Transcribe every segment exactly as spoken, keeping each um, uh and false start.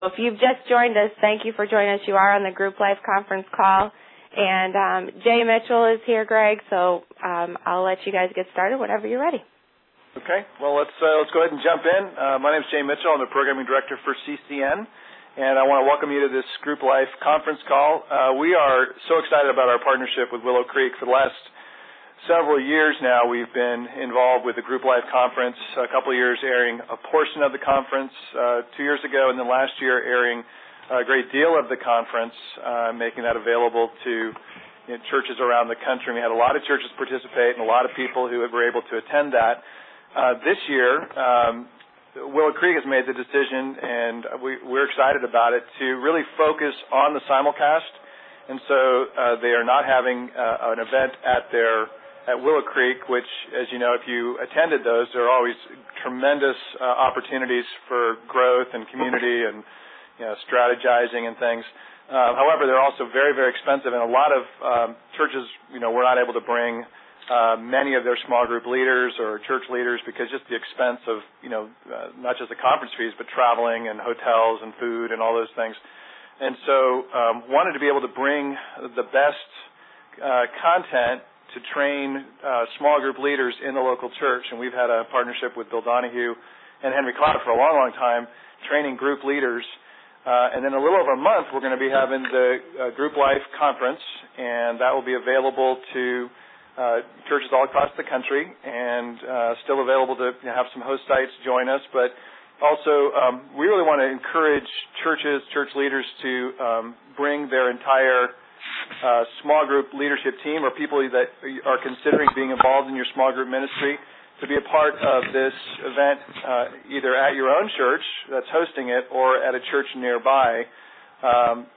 If you've just joined us, thank you for joining us. You are on the Group Life Conference call. And um, Jay Mitchell is here, Greg, so um, I'll let you guys get started whenever you're ready. Okay. Well, let's uh, let's go ahead and jump in. Uh, my name is Jay Mitchell. I'm the Programming Director for C C N, and I want to welcome you to this Group Life Conference call. Uh, we are so excited about our partnership with Willow Creek. For the last several years now, we've been involved with the Group Life Conference, a couple of years airing a portion of the conference, uh, two years ago, and then last year airing a great deal of the conference, uh, making that available to you know, churches around the country. And we had a lot of churches participate and a lot of people who were able to attend that. Uh, this year, um, Willow Creek has made the decision, and we, we're excited about it, to really focus on the simulcast. And so uh, they are not having uh, an event at their at Willow Creek, which, as you know, if you attended those, there are always tremendous uh, opportunities for growth and community and you know, strategizing and things. Uh, however, they're also very, very expensive, and a lot of um, churches, you know, were not able to bring uh, many of their small group leaders or church leaders because just the expense of, you know, uh, not just the conference fees, but traveling and hotels and food and all those things. And so um, wanted to be able to bring the best uh, content to train uh, small group leaders in the local church. And we've had a partnership with Bill Donahue and Henry Cloud for a long, long time, training group leaders. Uh, and then a little over a month, we're going to be having the uh, Group Life Conference, and that will be available to uh, churches all across the country, and uh, still available to you know, have some host sites join us. But also, um, we really want to encourage churches, church leaders to um, bring their entire Uh, small group leadership team or people that are considering being involved in your small group ministry to be a part of this event, uh, either at your own church that's hosting it or at a church nearby. Um,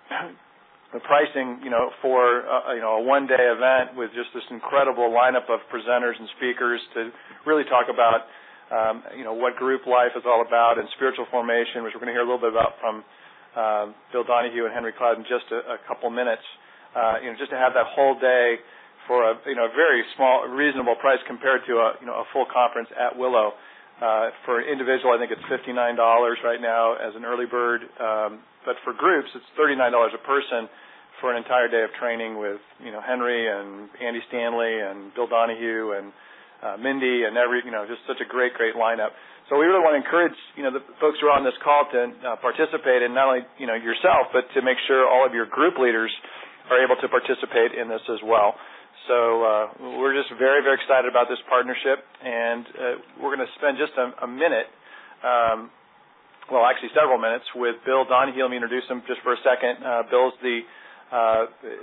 the pricing, you know, for uh, you know a one-day event with just this incredible lineup of presenters and speakers to really talk about um, you know what group life is all about and spiritual formation, which we're going to hear a little bit about from uh, Bill Donahue and Henry Cloud in just a, a couple minutes. Uh, you know, just to have that whole day for a you know a very small, reasonable price compared to a you know a full conference at Willow. Uh, for an individual, I think it's fifty-nine dollars right now as an early bird, um, but for groups, it's thirty-nine dollars a person for an entire day of training with you know Henry and Andy Stanley and Bill Donahue and uh, Mindy and every you know just such a great, great lineup. So we really want to encourage you know the folks who are on this call to uh, participate, and not only you know yourself, but to make sure all of your group leaders are able to participate in this as well. So uh, we're just very, very excited about this partnership, and uh, we're going to spend just a, a minute, um, well, actually several minutes, with Bill Donahue. Let me introduce him just for a second. Uh, Bill's the, uh,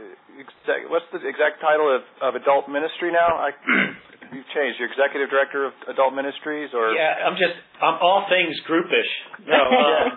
exec, what's the exact title of, of adult ministry now? I, you've changed. You're executive director of adult ministries, or? Yeah, I'm just, I'm all things groupish. No, uh,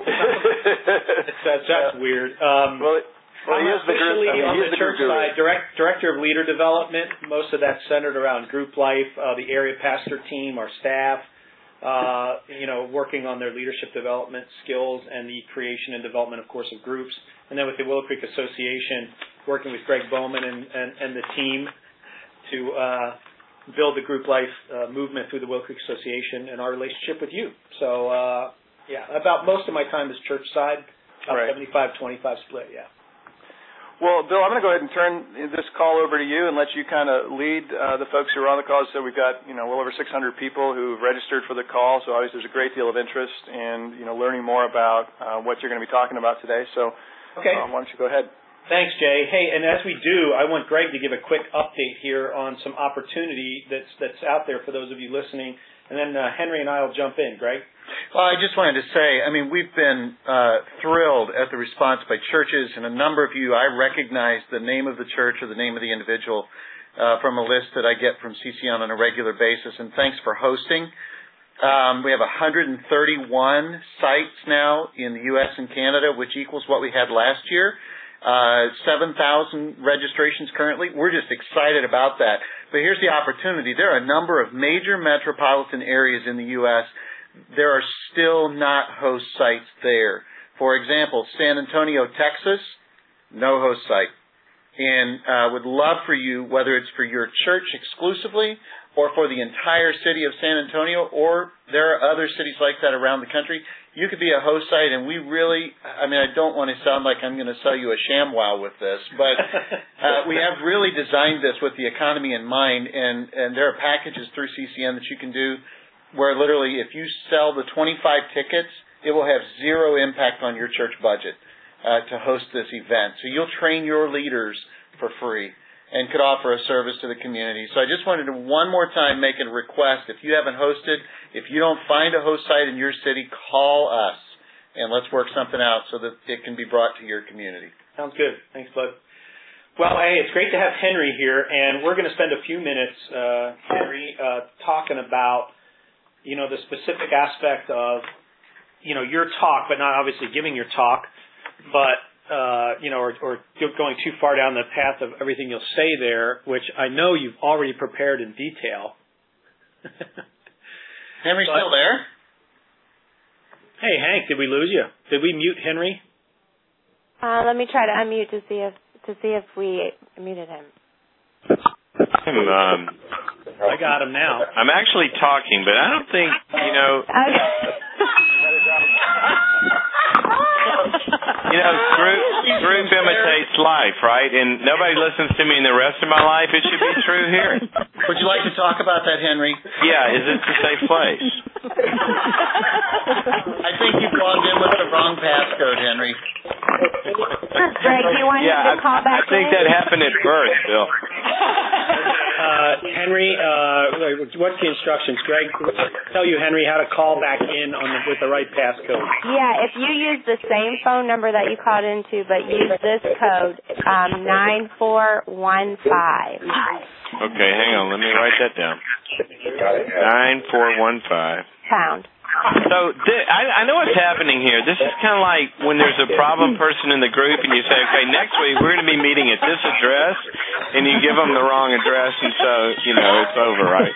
that's, that's weird. Um, well, Well, I'm he is officially the group, I mean, on the, the church side, direct, director of leader development. Most of that's centered around group life, uh, the area pastor team, our staff, uh, you know, working on their leadership development skills and the creation and development, of course, of groups. And then with the Willow Creek Association, working with Greg Bowman and, and, and the team to uh, build the group life uh, movement through the Willow Creek Association and our relationship with you. So, uh, yeah, about most of my time is church side, about right. seventy-five twenty-five split, yeah. Well, Bill, I'm going to go ahead and turn this call over to you and let you kind of lead uh, the folks who are on the call. So we've got, you know, well over six hundred people who have registered for the call. So obviously there's a great deal of interest in, you know, learning more about uh, what you're going to be talking about today. So okay. um, why don't you go ahead? Thanks, Jay. Hey, and as we do, I want Greg to give a quick update here on some opportunity that's that's out there for those of you listening. And then uh, Henry and I will jump in. Greg? Well, I just wanted to say, I mean, we've been uh, thrilled at the response by churches, and a number of you, I recognize the name of the church or the name of the individual uh, from a list that I get from C C N on a regular basis, and thanks for hosting. Um, we have one hundred thirty-one sites now in the U S and Canada, which equals what we had last year. Uh, seven thousand registrations currently. We're just excited about that. But here's the opportunity. There are a number of major metropolitan areas in the U S There are still not host sites there. For example, San Antonio, Texas, no host site. And uh, would love for you, whether it's for your church exclusively or for the entire city of San Antonio, or there are other cities like that around the country, you could be a host site, and we really, I mean, I don't want to sound like I'm going to sell you a ShamWow with this, but uh, we have really designed this with the economy in mind, and, and there are packages through C C N that you can do where literally if you sell the twenty-five tickets, it will have zero impact on your church budget uh, to host this event. So you'll train your leaders for free and could offer a service to the community. So I just wanted to one more time make a request. If you haven't hosted, if you don't find a host site in your city, call us and let's work something out so that it can be brought to your community. Sounds good. Thanks, Bud. Well, hey, it's great to have Henry here, and we're going to spend a few minutes, uh, Henry, uh, talking about, you know, the specific aspect of, you know, your talk, but not obviously giving your talk, but Uh, you know, or, or going too far down the path of everything you'll say there, which I know you've already prepared in detail. Henry but, still there? Hey, Hank, did we lose you? Did we mute Henry? Uh, let me try to unmute to see if to see if we muted him. I'm, um, I got him now. I'm actually talking, but I don't think, you know. You know, group, group imitates life, right? And nobody listens to me in the rest of my life. It should be true here. Would you like to talk about that, Henry? Yeah, is it a safe place? I think you've logged in with the wrong passcode, Henry. Greg, do you want yeah, him to call I, back I think in? that happened at birth, Bill. Uh, Henry, uh, what's the instructions? Greg, tell you, Henry, how to call back in on the, with the right passcode. Yeah, if you use the same phone number that you called into, but use this code, um, nine four one five. Okay, hang on. Let me write that down. nine four one five. Pound. So th- I, I know what's happening here. This is kind of like when there's a problem person in the group and you say, okay, next week we're going to be meeting at this address, and you give them the wrong address, and so, you know, it's over, right?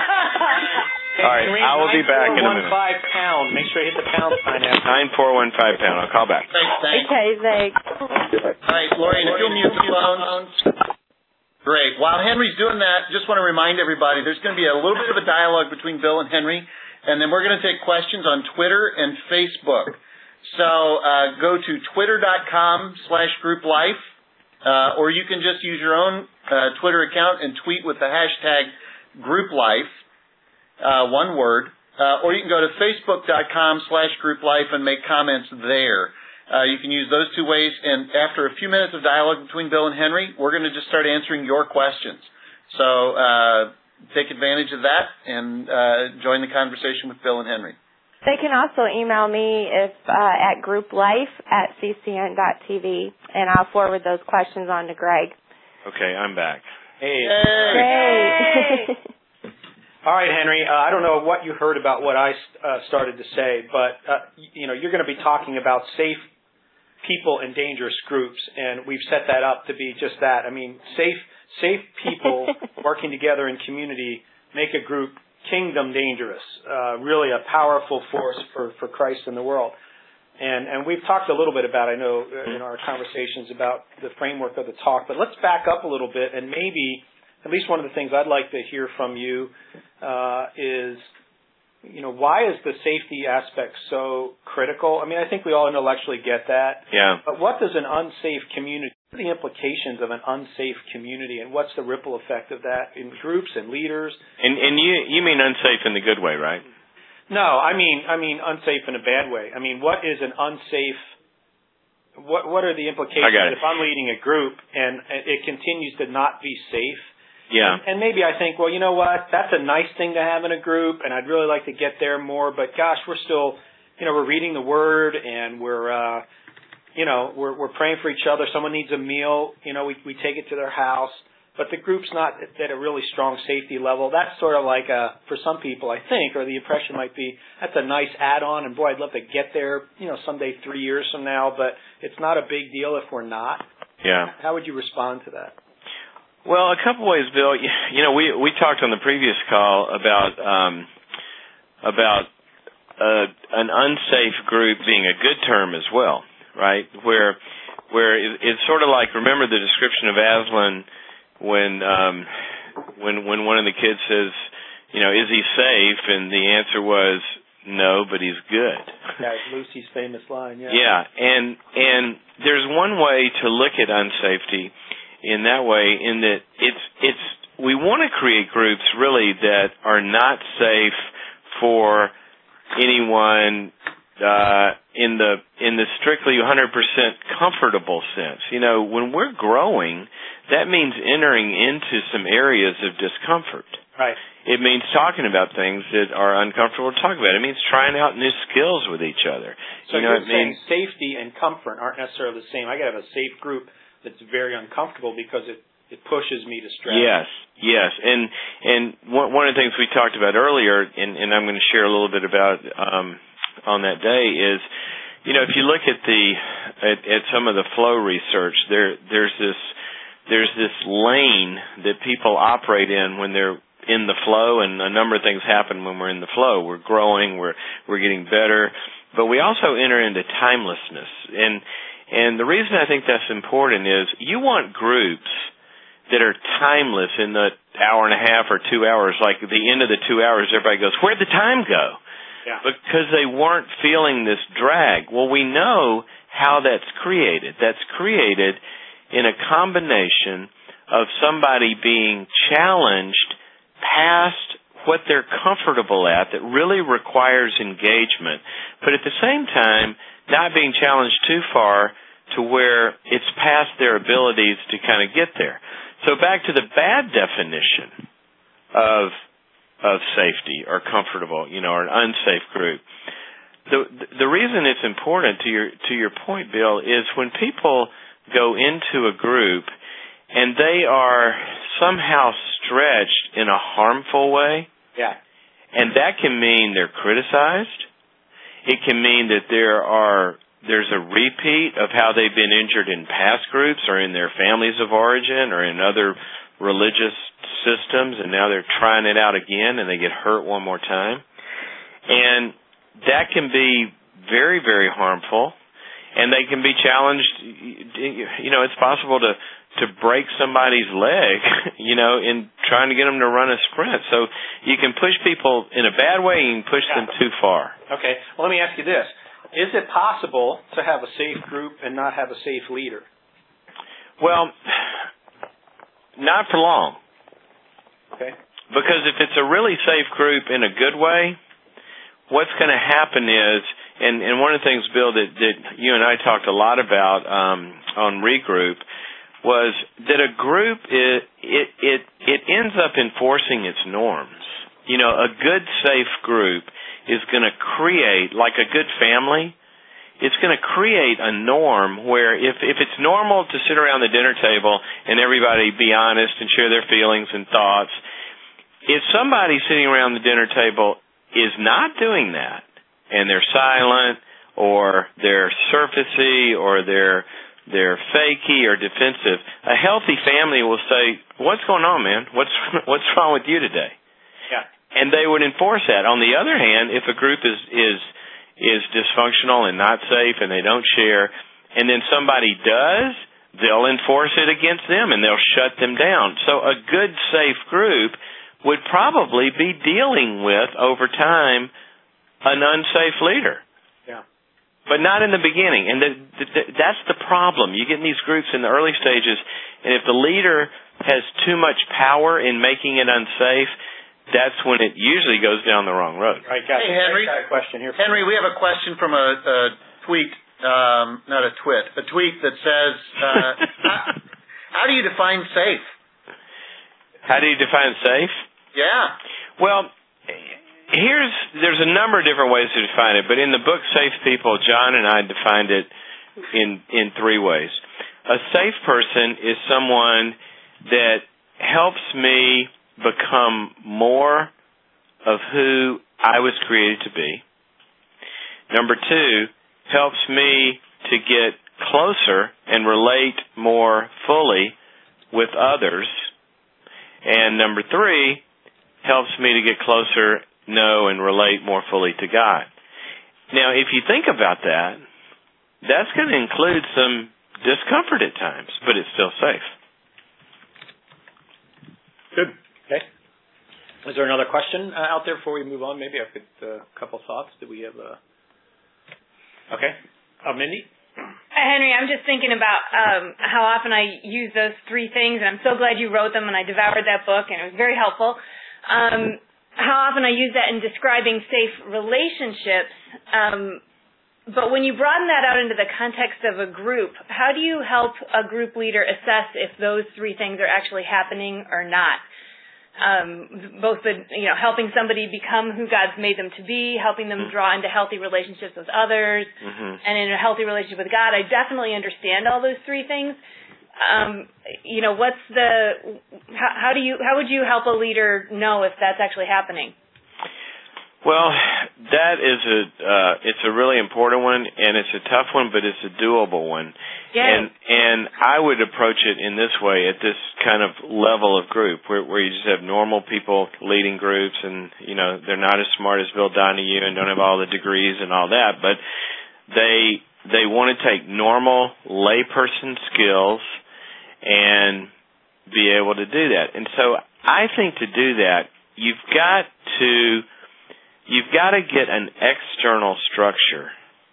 All right, I will be back in a minute. nine four one five pound. Make sure you hit the pound sign after. nine four one five pound. I'll call back. Thanks, thanks. Okay, thanks. All right, Lori, if you'll mute the phones. Great. While Henry's doing that, just want to remind everybody there's going to be a little bit of a dialogue between Bill and Henry, and then we're going to take questions on Twitter and Facebook. So uh, go to twitter.com slash group life, uh, or you can just use your own uh, Twitter account and tweet with the hashtag group life, uh, one word, uh, or you can go to facebook.com slash group life and make comments there. Uh, you can use those two ways, and after a few minutes of dialogue between Bill and Henry, we're going to just start answering your questions. So uh, take advantage of that and uh, join the conversation with Bill and Henry. They can also email me if uh, at grouplife at c c n dot t v, and I'll forward those questions on to Greg. Okay, I'm back. Hey. Great. All right, Henry. Uh, I don't know what you heard about what I uh, started to say, but uh, you know, you're going to be talking about safe people in dangerous groups, and we've set that up to be just that. I mean, safe safe people working together in community make a group kingdom dangerous, uh, really a powerful force for, for Christ in the world. And and we've talked a little bit about, I know, in our conversations about the framework of the talk, but let's back up a little bit, and maybe at least one of the things I'd like to hear from you uh, is, you know, why is the safety aspect so critical? I mean, I think we all intellectually get that. Yeah. But what does an unsafe community, what are the implications of an unsafe community, and what's the ripple effect of that in groups and leaders? And and you you mean unsafe in the good way, right? No, I mean I mean unsafe in a bad way. I mean, what is an unsafe? What what are the implications I got it. if I'm leading a group and it continues to not be safe? Yeah. And maybe I think, well, you know what? That's a nice thing to have in a group, and I'd really like to get there more. But gosh, we're still, you know, we're reading the Word, and we're, uh, you know, we're we're praying for each other. Someone needs a meal, you know, we we take it to their house. But the group's not at a really strong safety level. That's sort of like a, for some people, I think, or the impression might be, that's a nice add-on, and boy, I'd love to get there, you know, someday three years from now. But it's not a big deal if we're not. Yeah. How would you respond to that? Well, a couple ways, Bill. You know, we we talked on the previous call about um, about uh, an unsafe group being a good term as well, right? Where where it, it's sort of like, remember the description of Aslan when um, when when one of the kids says, you know, is he safe? And the answer was, no, but he's good. Yeah, Lucy's famous line, yeah. Yeah, and and there's one way to look at unsafety in that way, in that it's it's we want to create groups really that are not safe for anyone uh in the in the strictly one hundred percent comfortable sense. You know, when we're growing, that means entering into some areas of discomfort. Right. It means talking about things that are uncomfortable to talk about. It means trying out new skills with each other. So you know, you're it saying means safety and comfort aren't necessarily the same. I got to have a safe group that's very uncomfortable because it, it pushes me to stress. Yes, yes. And and one, one of the things we talked about earlier, and, and I'm going to share a little bit about um, on that day, is, you know, if you look at the at, at some of the flow research, there there's this there's this lane that people operate in when they're in the flow, and a number of things happen when we're in the flow. We're growing, we're we're getting better, but we also enter into timelessness. And and the reason I think that's important is you want groups that are timeless in the hour and a half or two hours. Like at the end of the two hours, everybody goes, "Where'd the time go?" Yeah. Because they weren't feeling this drag. Well, we know how that's created. That's created in a combination of somebody being challenged past what they're comfortable at that really requires engagement, but at the same time not being challenged too far to where it's past their abilities to kind of get there. So back to the bad definition of of safety or comfortable, you know, or an unsafe group. The the reason it's important, to your to your point, Bill, is when people go into a group and they are somehow stretched in a harmful way. Yeah. And that can mean they're criticized. It can mean that there are there's a repeat of how they've been injured in past groups or in their families of origin or in other religious systems, and now they're trying it out again and they get hurt one more time. And that can be very, very harmful, and they can be challenged. You know, it's possible to to break somebody's leg, you know, in trying to get them to run a sprint. So you can push people in a bad way, you can push yeah. them too far. Okay. Well, let me ask you this. Is it possible to have a safe group and not have a safe leader? Well, not for long. Okay. Because if it's a really safe group in a good way, what's going to happen is, and, and one of the things, Bill, that, that you and I talked a lot about um, on Regroup, was that a group, it, it it it ends up enforcing its norms. You know, a good, safe group is going to create, like a good family, it's going to create a norm where if, if it's normal to sit around the dinner table and everybody be honest and share their feelings and thoughts, if somebody sitting around the dinner table is not doing that, and they're silent, or they're surfacey, or they're they're fakey or defensive, a healthy family will say, "What's going on, man? What's what's wrong with you today?" Yeah. And they would enforce that. On the other hand, if a group is is is dysfunctional and not safe and they don't share, and then somebody does, they'll enforce it against them and they'll shut them down. So a good, safe group would probably be dealing with, over time, an unsafe leader. Yeah. But not in the beginning. And the, the, that's the problem. You get in these groups in the early stages, and if the leader has too much power in making it unsafe, that's when it usually goes down the wrong road. Right, got hey, Henry. Got a question here. Henry, we have a question from a, a tweet, um, not a twit, a tweet that says, uh, how, how do you define safe? How do you define safe? Yeah. Well, here's there's a number of different ways to define it, but in the book Safe People, John and I defined it in in three ways. A safe person is someone that helps me become more of who I was created to be. Number two, helps me to get closer and relate more fully with others. And number three, helps me to get closer, know, and relate more fully to God. Now, if you think about that, that's going to include some discomfort at times, but it's still safe. Good. Okay. Is there another question uh, out there before we move on? Maybe I've got a uh, couple thoughts. Do we have a... Okay. Uh, Mindy? Henry, I'm just thinking about um, how often I use those three things, and I'm so glad you wrote them, and I devoured that book, and it was very helpful. Um, how often I use that in describing safe relationships. Um, but when you broaden that out into the context of a group, how do you help a group leader assess if those three things are actually happening or not? Um, both the, you know, helping somebody become who God's made them to be, helping them draw into healthy relationships with others, mm-hmm. and in a healthy relationship with God. I definitely understand all those three things. Um, you know, what's the, how, how do you, how would you help a leader know if that's actually happening? Well, that is a, uh, it's a really important one, and it's a tough one, but it's a doable one. Yes. And and I would approach it in this way, at this kind of level of group, where, where you just have normal people leading groups, and you know they're not as smart as Bill Donahue and don't have all the degrees and all that, but they they want to take normal layperson skills and be able to do that. And so I think to do that, you've got to you've got to get an external structure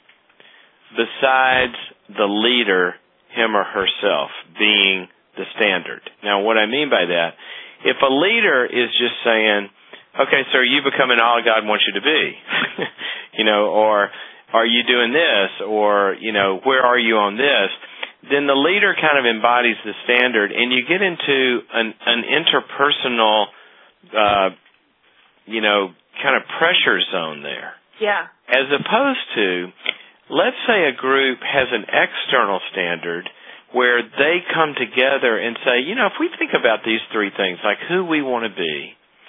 besides the leader, him or herself, being the standard. Now, what I mean by that, if a leader is just saying, okay, sir, you becoming all God wants you to be, you know, or are you doing this, or, you know, where are you on this, then the leader kind of embodies the standard, and you get into an, an interpersonal, uh, you know, kind of pressure zone there. Yeah. As opposed to, let's say a group has an external standard where they come together and say, you know, if we think about these three things, like who we want to be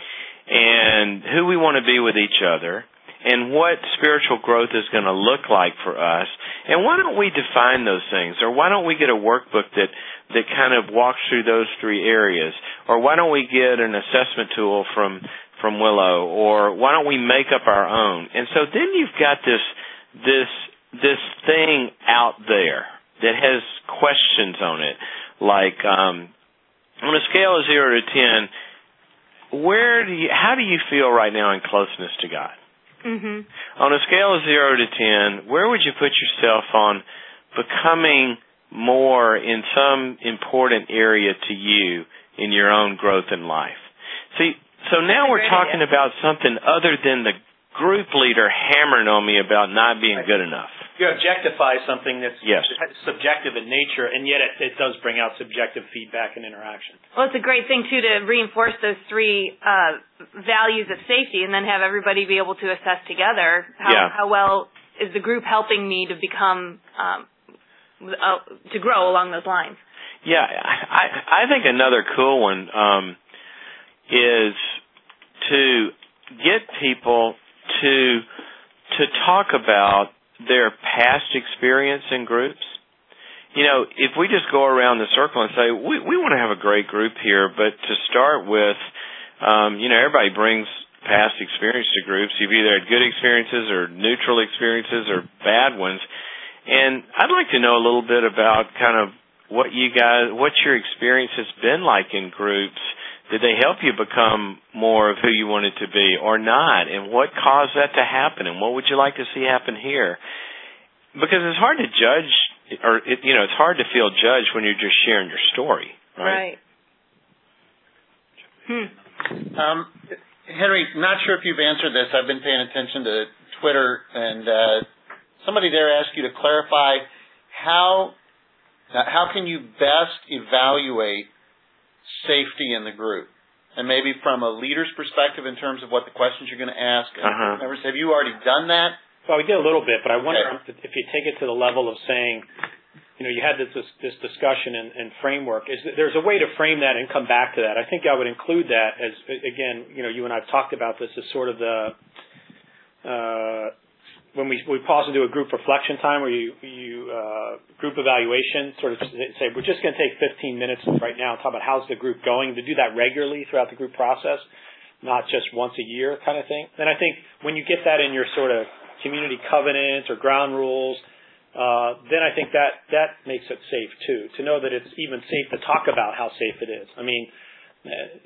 and who we want to be with each other and what spiritual growth is going to look like for us, and why don't we define those things, or why don't we get a workbook that, that kind of walks through those three areas, or why don't we get an assessment tool from, from Willow, or why don't we make up our own? And so then you've got this this this thing out there that has questions on it, like um, on a scale of zero to ten, where do you, how do you feel right now in closeness to God? Mm-hmm. On a scale of zero to ten, where would you put yourself on becoming more in some important area to you in your own growth in life? See, so now we're talking idea. about something other than the group leader hammering on me about not being good enough. You objectify something that's yes. subjective in nature, and yet it, it does bring out subjective feedback and interaction. Well, it's a great thing, too, to reinforce those three uh, values of safety and then have everybody be able to assess together how, yeah. how well is the group helping me to become, um, uh, to grow along those lines. Yeah, I, I think another cool one um, is to get people to to talk about their past experience in groups. You know, if we just go around the circle and say, we, we want to have a great group here, but to start with, um, you know, everybody brings past experience to groups. You've either had good experiences or neutral experiences or bad ones. And I'd like to know a little bit about kind of what you guys, what your experience has been like in groups. Did they help you become more of who you wanted to be or not? And what caused that to happen? And what would you like to see happen here? Because it's hard to judge, or, it, you know, it's hard to feel judged when you're just sharing your story, right? Right. Hmm. Um, Henry, not sure if you've answered this. I've been paying attention to Twitter, and uh, somebody there asked you to clarify how how can you best evaluate safety in the group, and maybe from a leader's perspective in terms of what the questions you're going to ask. Uh-huh. Have you already done that? Well, we did a little bit, but I wonder okay. if you take it to the level of saying, you know, you had this this, this discussion and, and framework. Is that there's a way to frame that and come back to that. I think I would include that as, again, you know, you and I've talked about this as sort of the uh, when we we pause and do a group reflection time where you you uh, group evaluation, sort of say we're just going to take fifteen minutes right now and talk about how's the group going, to do that regularly throughout the group process, not just once a year kind of thing. Then I think when you get that in your sort of community covenants or ground rules, uh, then I think that that makes it safe too, to know that it's even safe to talk about how safe it is. I mean,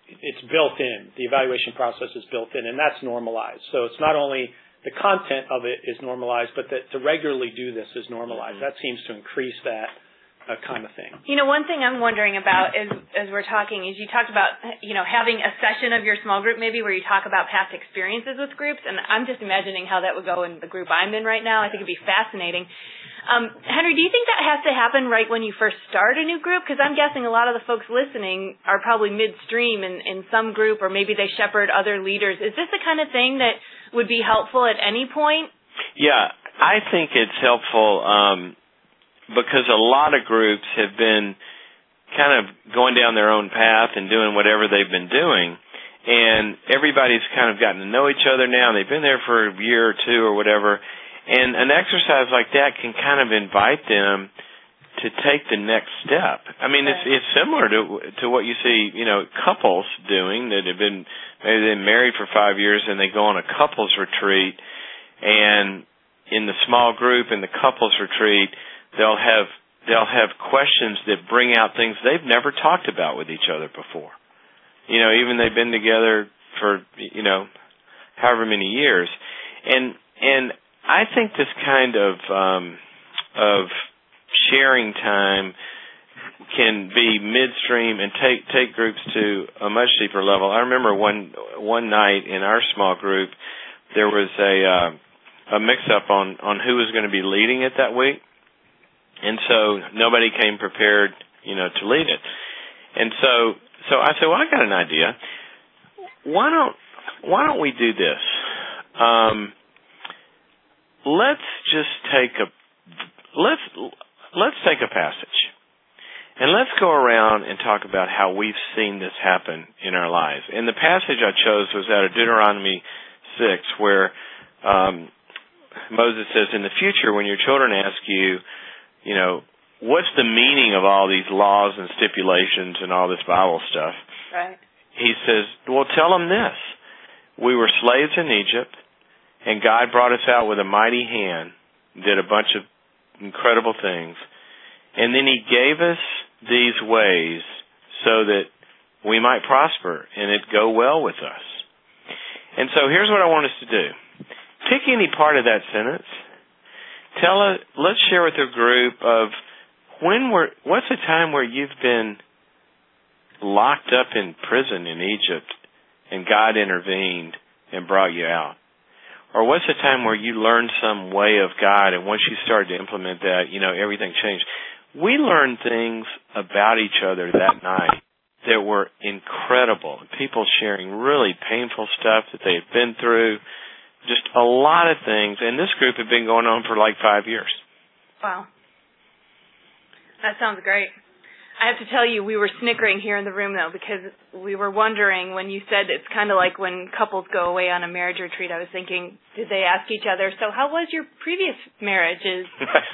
it's built in. The evaluation process is built in, and that's normalized. So it's not only the content of it is normalized, but that to regularly do this is normalized. Mm-hmm. That seems to increase that uh, kind of thing. You know, one thing I'm wondering about is, as we're talking, is you talked about, you know, having a session of your small group maybe where you talk about past experiences with groups, and I'm just imagining how that would go in the group I'm in right now. I think it'd be fascinating. Um, Henry, do you think that has to happen right when you first start a new group? Because I'm guessing a lot of the folks listening are probably midstream in, in some group, or maybe they shepherd other leaders. Is this the kind of thing that would be helpful at any point? Yeah, I think it's helpful um, because a lot of groups have been kind of going down their own path and doing whatever they've been doing, and everybody's kind of gotten to know each other now. They've been there for a year or two or whatever. And an exercise like that can kind of invite them to take the next step. I mean, right. it's it's similar to to what you see, you know, couples doing that have been maybe they've been married for five years and they go on a couples retreat, and in the small group in the couples retreat, they'll have they'll have questions that bring out things they've never talked about with each other before. You know, even they've been together for, you know, however many years, and and I think this kind of um, of sharing time can be midstream and take take groups to a much deeper level. I remember one one night in our small group there was a uh, a mix up on on who was going to be leading it that week, and so nobody came prepared, you know, to lead it. And so so I said, well, I got an idea. Why don't why don't we do this? Um, Let's just take a let's let's take a passage, and let's go around and talk about how we've seen this happen in our lives. And the passage I chose was out of Deuteronomy six, where um, Moses says, "In the future, when your children ask you, you know, what's the meaning of all these laws and stipulations and all this Bible stuff?" Right. He says, "Well, tell them this: we were slaves in Egypt. And God brought us out with a mighty hand, did a bunch of incredible things. And then He gave us these ways so that we might prosper and it go well with us." And so here's what I want us to do. Pick any part of that sentence. Tell us, let's share with a group of when were, what's a time where you've been locked up in prison in Egypt and God intervened and brought you out? Or what's the time where you learned some way of God, and once you started to implement that, you know, everything changed? We learned things about each other that night that were incredible. People sharing really painful stuff that they had been through, just a lot of things. And this group had been going on for like five years. Wow. That sounds great. I have to tell you, we were snickering here in the room, though, because we were wondering when you said it's kind of like when couples go away on a marriage retreat. I was thinking, did they ask each other, so how was your previous marriages?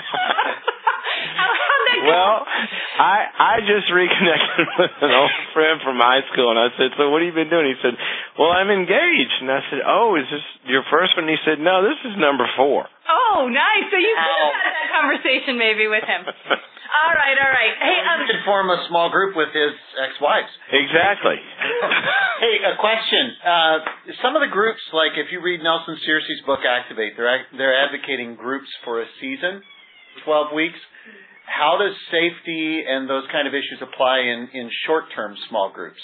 how, well, I I just reconnected with an old friend from high school, and I said, so what have you been doing? He said, well, I'm engaged. And I said, oh, is this your first one? He said, no, this is number four. Oh, nice. So you could have had that conversation maybe with him. All right, all right. Hey, um, he could form a small group with his ex-wives. Exactly. Hey, a question. Uh, some of the groups, like if you read Nelson Searcy's book, Activate, they're they're advocating groups for a season, twelve weeks. How does safety and those kind of issues apply in, in short-term small groups?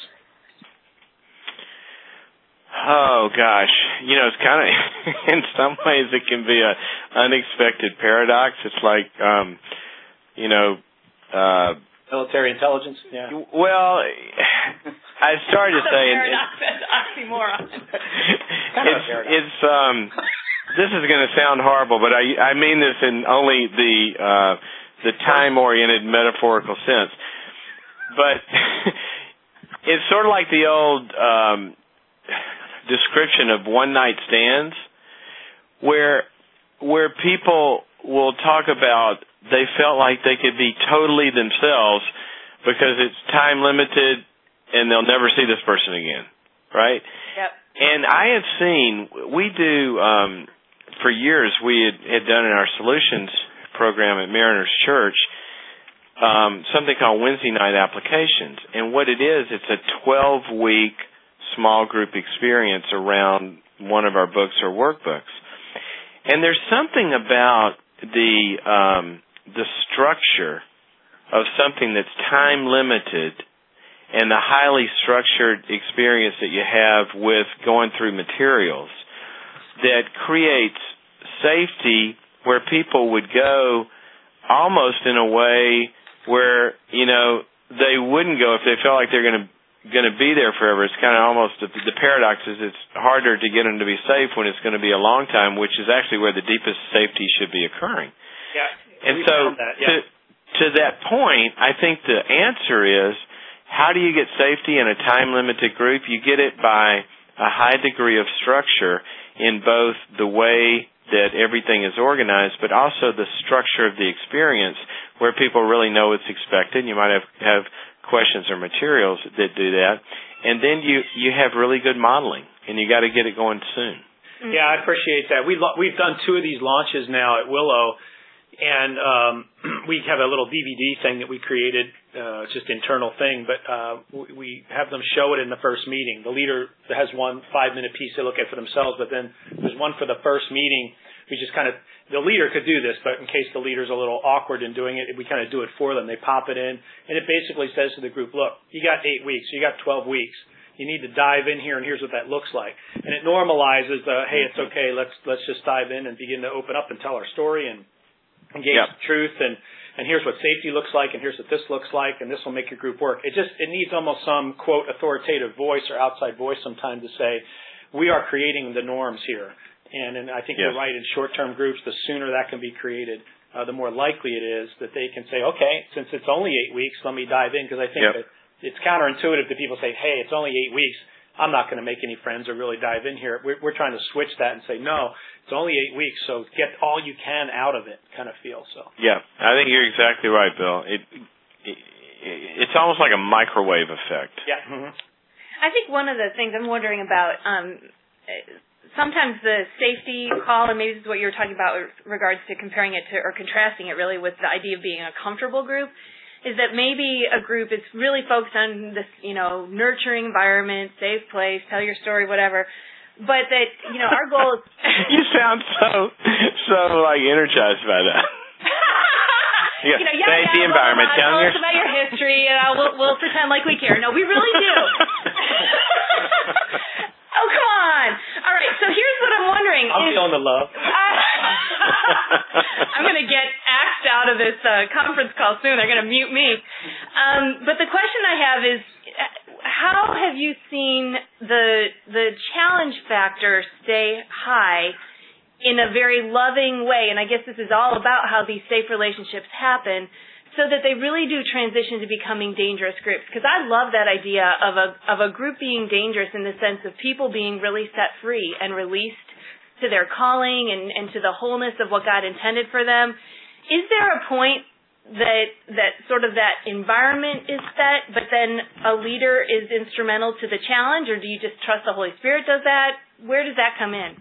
Oh gosh, you know, it's kind of in some ways it can be a unexpected paradox. It's like. Um, You know, uh, military intelligence. Yeah. Well, I started to say, paradox, that's oxymoron. it's, it's um, this is going to sound horrible, but I I mean this in only the uh, the time-oriented metaphorical sense. But it's sort of like the old um, description of one-night stands, where where people will talk about. They felt like they could be totally themselves because it's time limited and they'll never see this person again, right? Yep. And I have seen, we do, um, for years we had, had done in our solutions program at Mariners Church, um, something called Wednesday night applications. And what it is, it's a twelve-week small group experience around one of our books or workbooks. And there's something about the um, the structure of something that's time limited and the highly structured experience that you have with going through materials that creates safety where people would go almost in a way where, you know, they wouldn't go if they felt like they're going to going to be there forever. It's kind of almost, the, the paradox is it's harder to get them to be safe when it's going to be a long time, which is actually where the deepest safety should be occurring. Yeah. And so that, yeah. to, to that point, I think the answer is, how do you get safety in a time-limited group? You get it by a high degree of structure in both the way that everything is organized, but also the structure of the experience where people really know what's expected. You might have, have questions or materials that do that. And then you, you have really good modeling, and you got to get it going soon. Yeah, I appreciate that. We, we've done two of these launches now at Willow, and um, we have a little D V D thing that we created, uh, just internal thing, but uh, we have them show it in the first meeting. The leader has one five-minute piece to look at for themselves, but then there's one for the first meeting. We just kind of, the leader could do this, but in case the leader's a little awkward in doing it, we kind of do it for them. They pop it in, and it basically says to the group, look, you got eight weeks, you got twelve weeks. You need to dive in here, and here's what that looks like. And it normalizes the, hey, it's okay, let's let's just dive in and begin to open up and tell our story and engage yep. the truth, and, and here's what safety looks like, and here's what this looks like, and this will make your group work. It just, it needs almost some, quote, authoritative voice or outside voice sometimes to say, we are creating the norms here. And, and I think yes. you're right, in short-term groups, the sooner that can be created, uh, the more likely it is that they can say, okay, since it's only eight weeks, let me dive in, because I think yep. that it's counterintuitive to people say, hey, it's only eight weeks, I'm not going to make any friends or really dive in here. We're, we're trying to switch that and say, no, it's only eight weeks, so get all you can out of it, kind of feel. So. Yeah, I think you're exactly right, Bill. It, it It's almost like a microwave effect. Yeah. Mm-hmm. I think one of the things I'm wondering about, um, sometimes the safety call, and maybe this is what you were talking about with regards to comparing it to, or contrasting it really with the idea of being a comfortable group, is that maybe a group is really focused on this, you know, nurturing environment, safe place, tell your story, whatever, but that, you know, our goal is... You sound so, so, like, energized by that. Yeah, you know, yeah, safety yeah, environment, blah, blah, tell tell your... us about your history, and I'll, we'll, we'll pretend like we care. No, we really do. Oh, come on. All right, so here's what I'm wondering. I'm is, feeling the love. I'm going to get axed out of this uh, conference call soon. They're going to mute me. Um, but the question I have is, how have you seen the the challenge factor stay high in a very loving way? And I guess this is all about how these safe relationships happen, so that they really do transition to becoming dangerous groups. Because I love that idea of a of a group being dangerous in the sense of people being really set free and released to their calling and, and to the wholeness of what God intended for them. Is there a point that that sort of that environment is set, but then a leader is instrumental to the challenge, or do you just trust the Holy Spirit does that? Where does that come in?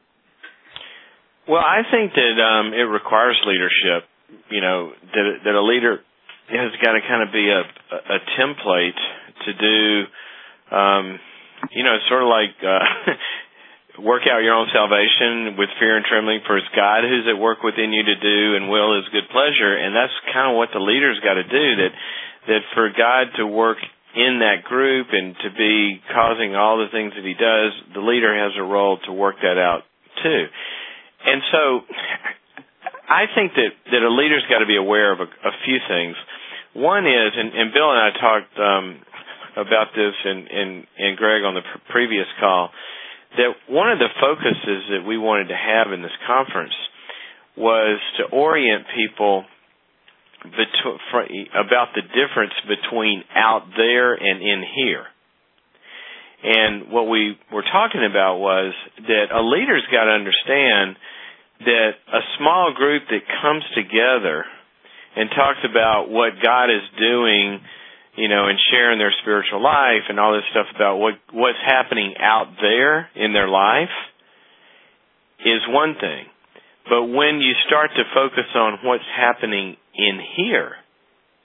Well, I think that um, it requires leadership. You know, that that a leader has got to kind of be a a template to do. Um, you know, it's sort of like uh, work out your own salvation with fear and trembling, for it's God who's at work within you to do and will His good pleasure. And that's kind of what the leader's got to do. That that for God to work in that group and to be causing all the things that He does, the leader has a role to work that out too. And so, I think that, that a leader's got to be aware of a, a few things. One is, and, and Bill and I talked um, about this and, and, and Greg on the pr- previous call, that one of the focuses that we wanted to have in this conference was to orient people beto- for, about the difference between out there and in here. And what we were talking about was that a leader's got to understand that a small group that comes together and talks about what God is doing, you know, and sharing their spiritual life and all this stuff about what what's happening out there in their life is one thing. But when you start to focus on what's happening in here,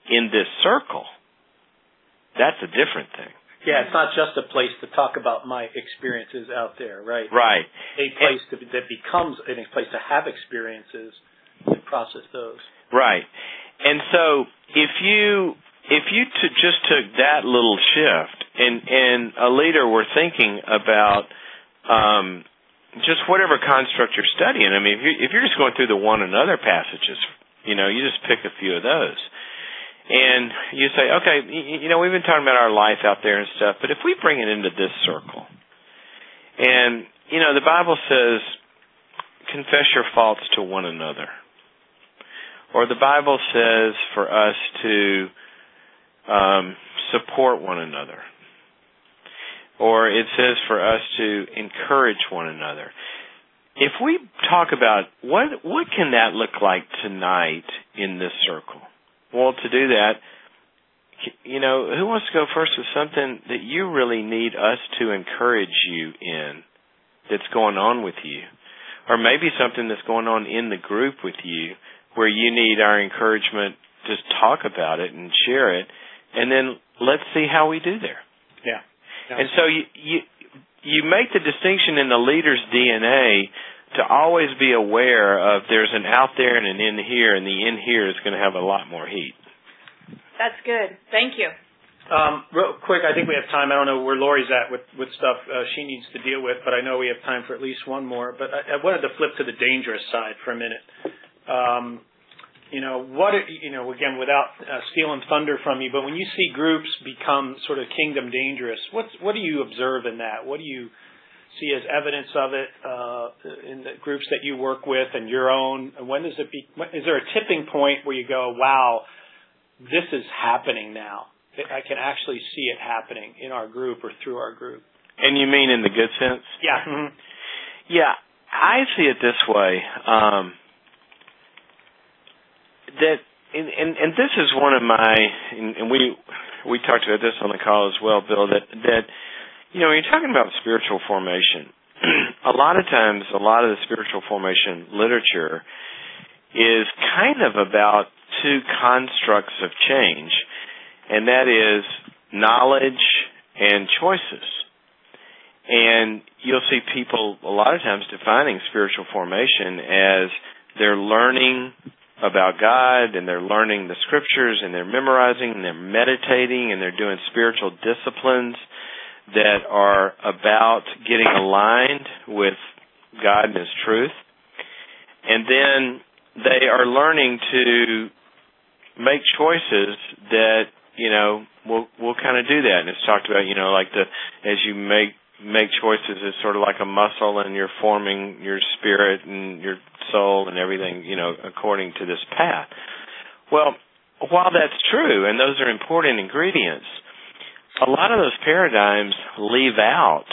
in this circle, that's a different thing. Yeah, it's not just a place to talk about my experiences out there, right? Right. A place to, that becomes a place to have experiences and process those. Right. And so if you if you to just took that little shift and, and a leader were thinking about um, just whatever construct you're studying, I mean, if, you, if you're just going through the one another passages, you know, you just pick a few of those. And you say, okay, you know, we've been talking about our life out there and stuff, but if we bring it into this circle, and, you know, the Bible says, confess your faults to one another. Or the Bible says for us to um, support one another. Or it says for us to encourage one another. If we talk about what what can that look like tonight in this circle? Well, to do that, you know, who wants to go first with something that you really need us to encourage you in that's going on with you? Or maybe something that's going on in the group with you where you need our encouragement to talk about it and share it, and then let's see how we do there. Yeah. yeah. And so you, you you make the distinction in the leader's D N A to always be aware of there's an out there and an in here, and the in here is going to have a lot more heat. That's good. Thank you. Um, real quick, I think we have time. I don't know where Lori's at with, with stuff uh, she needs to deal with, but I know we have time for at least one more. But I, I wanted to flip to the dangerous side for a minute. Um, you know, what, you know, again, without uh, stealing thunder from you, but when you see groups become sort of kingdom dangerous, what's, what do you observe in that? What do you see as evidence of it uh, in the groups that you work with and your own? When does it be? Is there a tipping point where you go, "Wow, this is happening now. I can actually see it happening in our group or through our group"? And you mean in the good sense? Yeah. Mm-hmm. Yeah, I see it this way. Um, that and, and and this is one of my and, and we we talked about this on the call as well, Bill. That that. You know, when you're talking about spiritual formation, a lot of times, a lot of the spiritual formation literature is kind of about two constructs of change, and that is knowledge and choices. And you'll see people a lot of times defining spiritual formation as they're learning about God, and they're learning the scriptures, and they're memorizing, and they're meditating, and they're doing spiritual disciplines that are about getting aligned with God and His truth. And then they are learning to make choices that, you know, will will kind of do that. And it's talked about, you know, like the as you make make choices, it's sort of like a muscle, and you're forming your spirit and your soul and everything, you know, according to this path. Well, while that's true, and those are important ingredients, a lot of those paradigms leave out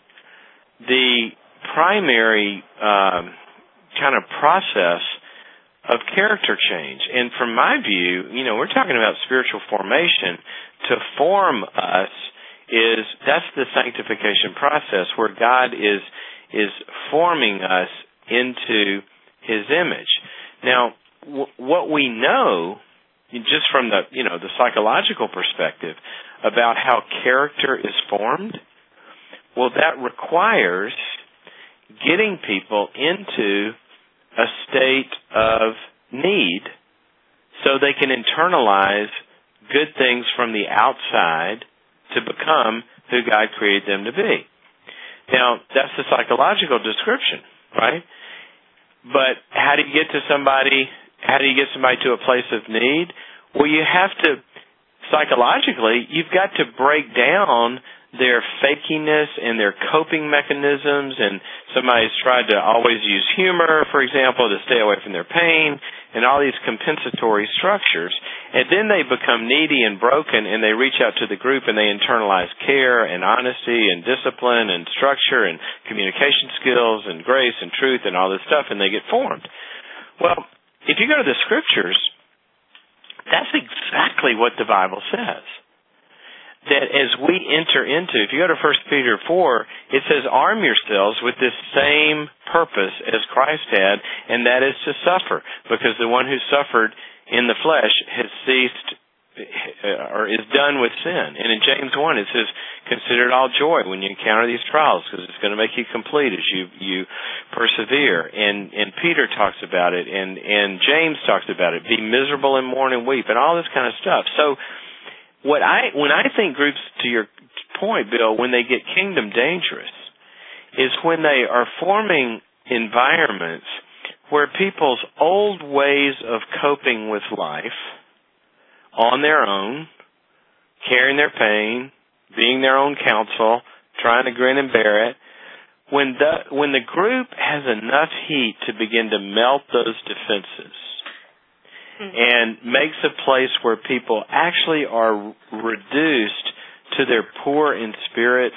the primary um, kind of process of character change. And from my view, you know, we're talking about spiritual formation. To form us is, that's the sanctification process where God is is forming us into His image. Now, w- what we know, just from the, you know, the psychological perspective, about how character is formed, well, that requires getting people into a state of need so they can internalize good things from the outside to become who God created them to be. Now, that's the psychological description, right? But how do you get to somebody, how do you get somebody to a place of need? Well, you have to, psychologically, you've got to break down their fakiness and their coping mechanisms, and somebody's tried to always use humor, for example, to stay away from their pain, and all these compensatory structures. And then they become needy and broken, and they reach out to the group, and they internalize care and honesty and discipline and structure and communication skills and grace and truth and all this stuff, and they get formed. Well, if you go to the Scriptures, that's exactly what the Bible says. That as we enter into, if you go to First Peter four, it says, arm yourselves with this same purpose as Christ had, and that is to suffer, because the one who suffered in the flesh has ceased or is done with sin. And in James one, it says, "Consider it all joy when you encounter these trials, because it's going to make you complete as you you persevere." And and Peter talks about it, and and James talks about it. Be miserable and mourn and weep, and all this kind of stuff. So, what I when I think groups, to your point, Bill, when they get kingdom dangerous, is when they are forming environments where people's old ways of coping with life on their own, carrying their pain, being their own counsel, trying to grin and bear it, when the, when the group has enough heat to begin to melt those defenses mm-hmm. and makes a place where people actually are reduced to their poor in spirit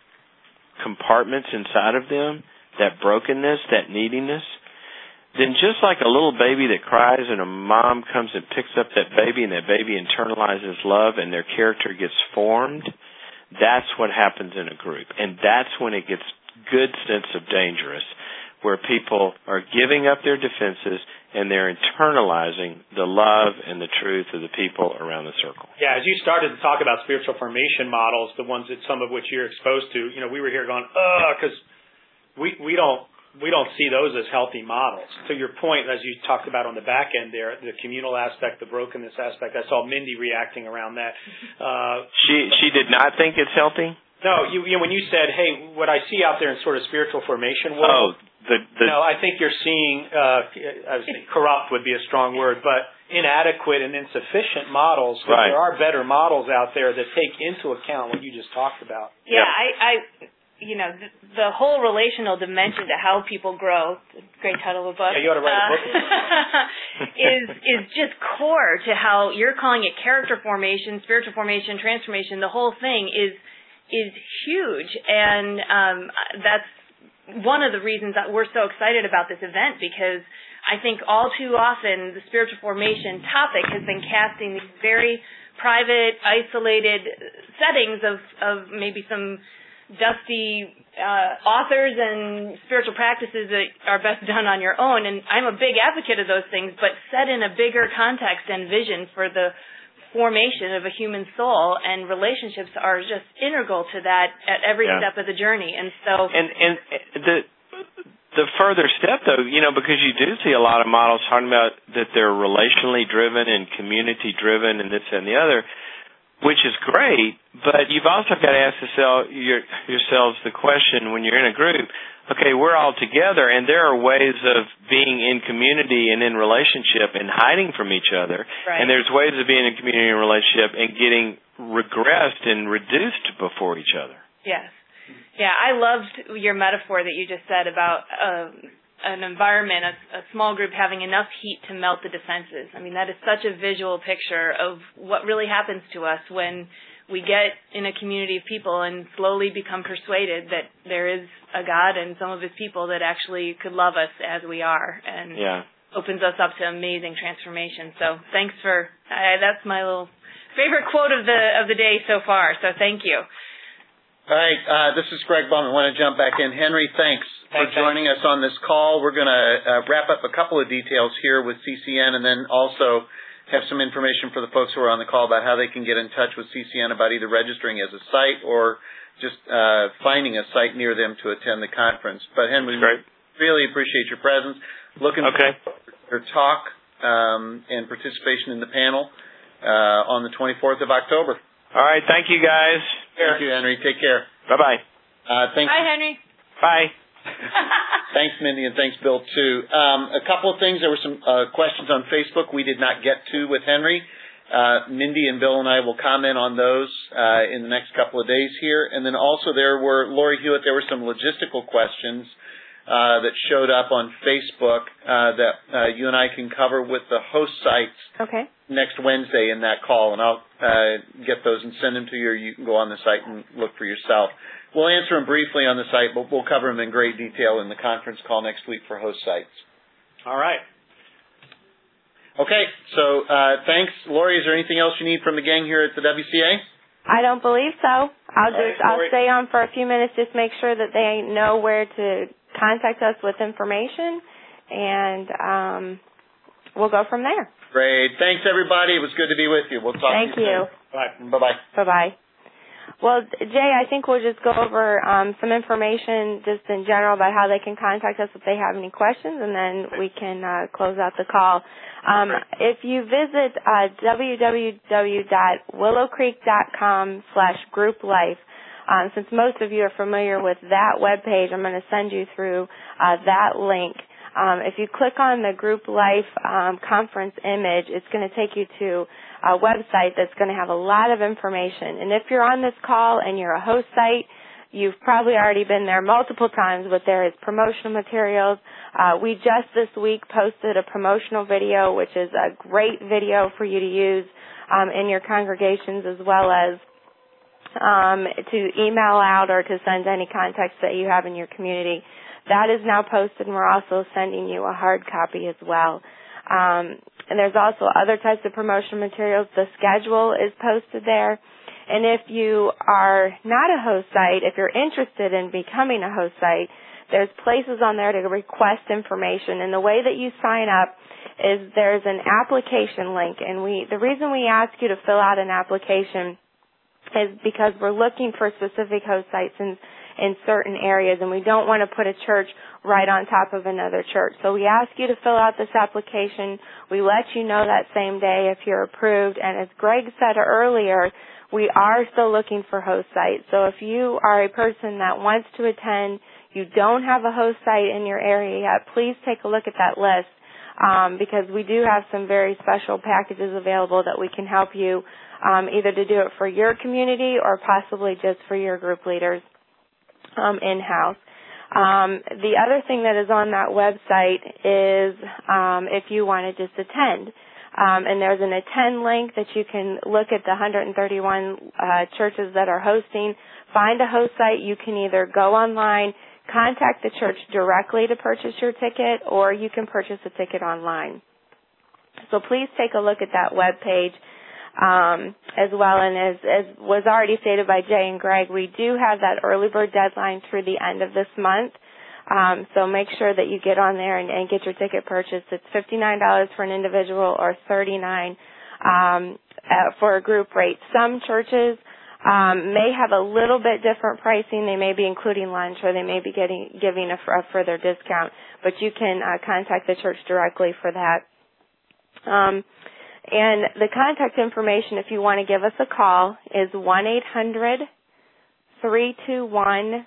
compartments inside of them, that brokenness, that neediness, then just like a little baby that cries and a mom comes and picks up that baby and that baby internalizes love and their character gets formed, that's what happens in a group. And that's when it gets good sense of dangerous, where people are giving up their defenses and they're internalizing the love and the truth of the people around the circle. Yeah, as you started to talk about spiritual formation models, the ones that some of which you're exposed to, you know, we were here going, ugh, because we, we don't, we don't see those as healthy models. To your point, as you talked about on the back end there, the communal aspect, the brokenness aspect, I saw Mindy reacting around that. Uh, she she did not think it's healthy? No, you, you know, when you said, hey, what I see out there in sort of spiritual formation world, oh, the, the, no, I think you're seeing, uh, I was thinking, corrupt would be a strong word, but inadequate and insufficient models. But right. There are better models out there that take into account what you just talked about. Yeah, yep. I... I You know, the, the whole relational dimension to how people grow, great title of a book. Yeah, you ought to write a book. Uh, is is just core to how you're calling it character formation, spiritual formation, transformation. The whole thing is is huge, and um, that's one of the reasons that we're so excited about this event, because I think all too often the spiritual formation topic has been casting these very private, isolated settings of of maybe some dusty uh, authors and spiritual practices that are best done on your own. And I'm a big advocate of those things, but set in a bigger context and vision for the formation of a human soul, and relationships are just integral to that at every yeah. step of the journey. And so, and and the the further step, though, you know, because you do see a lot of models talking about that they're relationally driven and community driven and this and the other, which is great, but you've also got to ask yourself, your, yourselves the question when you're in a group, okay, we're all together, and there are ways of being in community and in relationship and hiding from each other, right. and there's ways of being in community and relationship and getting regressed and reduced before each other. Yes. Yeah, I loved your metaphor that you just said about um, an environment, a, a small group having enough heat to melt the defenses. I mean, that is such a visual picture of what really happens to us when we get in a community of people and slowly become persuaded that there is a God and some of his people that actually could love us as we are, and yeah. opens us up to amazing transformation. So thanks for, I, that's my little favorite quote of the of the day so far, so thank you. All right, uh, this is Greg Bowman. I want to jump back in. Henry, thanks, thanks for joining thanks. us on this call. We're going to uh, wrap up a couple of details here with C C N, and then also have some information for the folks who are on the call about how they can get in touch with C C N about either registering as a site or just uh, finding a site near them to attend the conference. But Henry, we really appreciate your presence. Looking okay. forward to your talk um, and participation in the panel uh, on the twenty-fourth of October. All right. Thank you, guys. Thank you, Henry. Take care. Bye-bye. Uh, thanks. Bye, Henry. Bye. Thanks, Mindy, and thanks, Bill, too. Um, a couple of things. There were some uh, questions on Facebook we did not get to with Henry. Uh, Mindy and Bill and I will comment on those uh, in the next couple of days here. And then also there were, Lori Hewitt, there were some logistical questions uh, that showed up on Facebook uh, that uh, you and I can cover with the host sites okay. next Wednesday in that call. And I'll uh, get those and send them to you, or you can go on the site and look for yourself. We'll answer them briefly on the site, but we'll cover them in great detail in the conference call next week for host sites. All right. Okay, so uh, thanks. Lori, is there anything else you need from the gang here at the W C A? I don't believe so. I'll All just right, I'll Lori. stay on for a few minutes, just make sure that they know where to contact us with information, and um, we'll go from there. Great. Thanks, everybody. It was good to be with you. We'll talk Thank to you, you. soon. Bye. Bye-bye. Bye-bye. Well, Jay, I think we'll just go over um, some information just in general about how they can contact us if they have any questions, and then we can uh, close out the call. Um, if you visit uh, www.willowcreek.com slash group life, um, since most of you are familiar with that webpage, I'm going to send you through uh, that link. Um, if you click on the Group Life um, conference image, it's going to take you to a website that's going to have a lot of information. And if you're on this call and you're a host site, you've probably already been there multiple times, but there is promotional materials. Uh, we just this week posted a promotional video, which is a great video for you to use um, in your congregations, as well as um, to email out or to send any contacts that you have in your community. That is now posted, and we're also sending you a hard copy as well. Um, and there's also other types of promotional materials. The schedule is posted there. And if you are not a host site, if you're interested in becoming a host site, there's places on there to request information. And the way that you sign up is there's an application link. And we, the reason we ask you to fill out an application is because we're looking for specific host sites in, in certain areas, and we don't want to put a church right on top of another church. So we ask you to fill out this application. We let you know that same day if you're approved. And as Greg said earlier, we are still looking for host sites. So if you are a person that wants to attend, you don't have a host site in your area yet, please take a look at that list, um, because we do have some very special packages available that we can help you um, either to do it for your community or possibly just for your group leaders um, in-house. Um, the other thing that is on that website is um, if you want to just attend. Um, and there's an attend link that you can look at the one hundred thirty-one uh, churches that are hosting. Find a host site. You can either go online, contact the church directly to purchase your ticket, or you can purchase a ticket online. So please take a look at that web page um, as well. And as, as was already stated by Jay and Greg, we do have that early bird deadline through the end of this month. Um, so make sure that you get on there and, and get your ticket purchased. It's fifty-nine dollars for an individual or thirty-nine dollars um, uh, for a group rate. Some churches um, may have a little bit different pricing. They may be including lunch, or they may be getting giving a, a further discount. But you can uh, contact the church directly for that. Um, and the contact information, if you want to give us a call, is one eight hundred three two one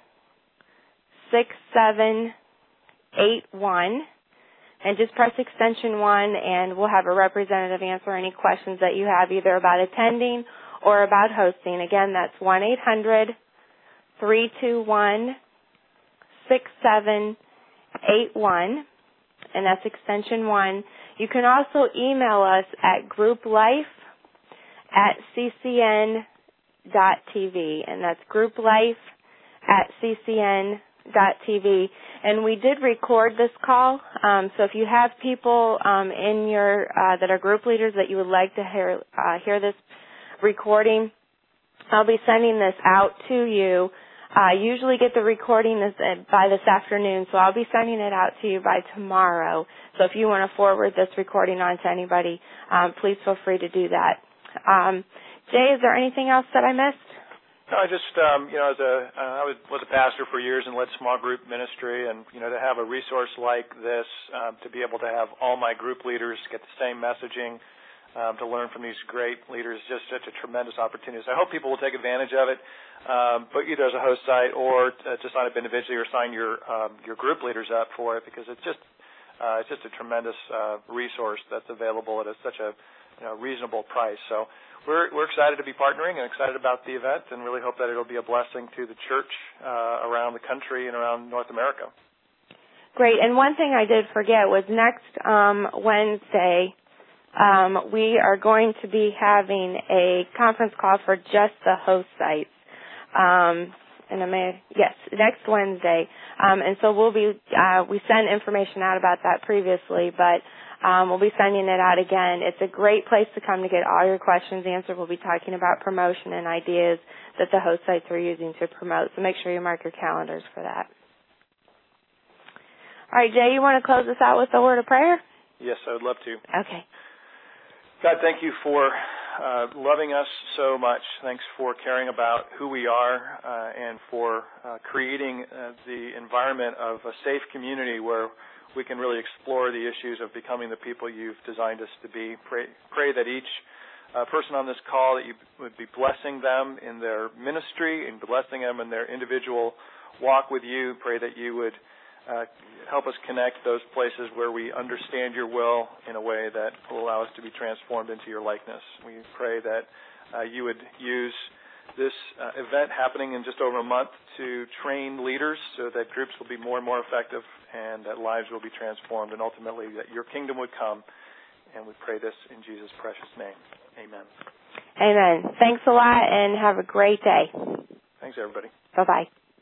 six seven eight one, and just press extension one, and we'll have a representative answer any questions that you have either about attending or about hosting. Again, that's one eight hundred three two one six seven eight one, and that's extension one. You can also email us at grouplife at c c n dot t v, and that's grouplife at c c n dot t v. And we did record this call, um, so if you have people um, in your uh, that are group leaders that you would like to hear uh, hear this recording, I'll be sending this out to you. I uh, usually get the recording this, uh, by this afternoon, so I'll be sending it out to you by tomorrow. So if you want to forward this recording on to anybody, um, please feel free to do that. Um, Jay, is there anything else that I missed? No, I just, um, you know, as a, uh, I was, was a pastor for years and led small group ministry, and, you know, to have a resource like this, um, to be able to have all my group leaders get the same messaging, um, to learn from these great leaders, just such a tremendous opportunity. So I hope people will take advantage of it, um, but either as a host site or uh, to sign up individually or sign your um, your group leaders up for it, because it's just uh, it's just a tremendous uh, resource that's available at a, such a you know, reasonable price. So We're, we're excited to be partnering and excited about the event, and really hope that it'll be a blessing to the church uh, around the country and around North America. Great. And one thing I did forget was next um, Wednesday, um, we are going to be having a conference call for just the host sites. Um, and I may, yes, next Wednesday. Um, and so we'll be, uh, we sent information out about that previously, but Um, we'll be sending it out again. It's a great place to come to get all your questions answered. We'll be talking about promotion and ideas that the host sites are using to promote. So make sure you mark your calendars for that. All right, Jay, you want to close us out with a word of prayer? Yes, I would love to. Okay. God, thank you for uh, loving us so much. Thanks for caring about who we are uh, and for uh, creating uh, the environment of a safe community where we can really explore the issues of becoming the people you've designed us to be. Pray, pray that each uh, person on this call, that you would be blessing them in their ministry and blessing them in their individual walk with you. Pray that you would uh, help us connect those places where we understand your will in a way that will allow us to be transformed into your likeness. We pray that uh, you would use this uh, event happening in just over a month to train leaders so that groups will be more and more effective and that lives will be transformed and ultimately that your kingdom would come. And we pray this in Jesus' precious name. Amen. Amen. Thanks a lot and have a great day. Thanks, everybody. Bye-bye.